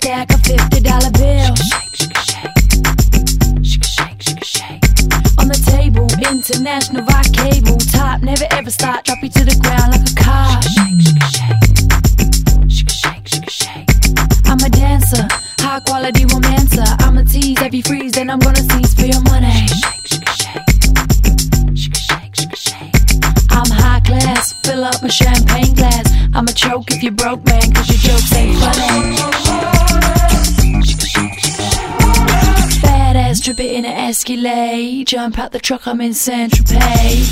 stack of $50 bills. On the table, international via cable. Top, never ever start, drop you to the ground like a car. I'm a dancer, high quality romancer. I'm a tease, heavy freeze, then I'm gonna seize for your money. I'm high class, fill up a champagne glass. I'ma choke if you broke, man, cause your jokes ain't funny. Badass, drip it in an Escalade. Jump out the truck, I'm in Saint-Tropez.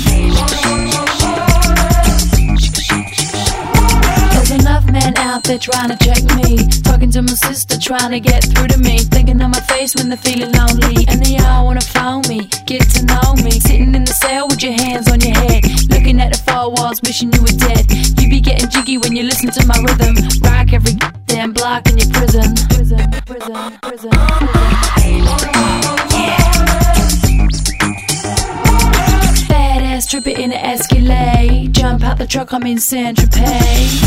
There's enough men out there trying to check me. Talking to my sister, trying to get through to me. Thinking of my face when they're feeling lonely. And they all wanna phone me, get to know me. Sitting in the cell with your hands on your head, looking at the four walls, wishing you were dead. You be getting jiggy when you listen to my rhythm. Rock every damn block in your prison. Prison. Badass, trip it in an Escalade. Jump out the truck, I'm in Saint-Tropez.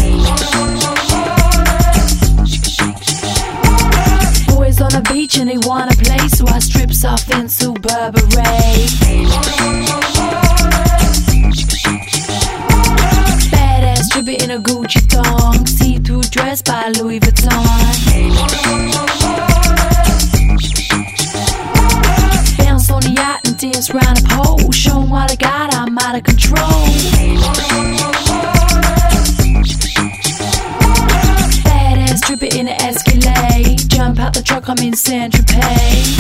Boys on the beach and they wanna play, so I strips off into Burberry. Badass, trip it in a Gucci thong. See-through dress by Louis Vuitton. Bounce on the yacht and dance round a pole. Show 'em what I got, I'm out of control. Badass, trip it in an Escalade. Jump out the truck, I'm in Saint-Tropez.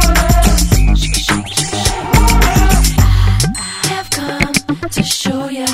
I have come to show ya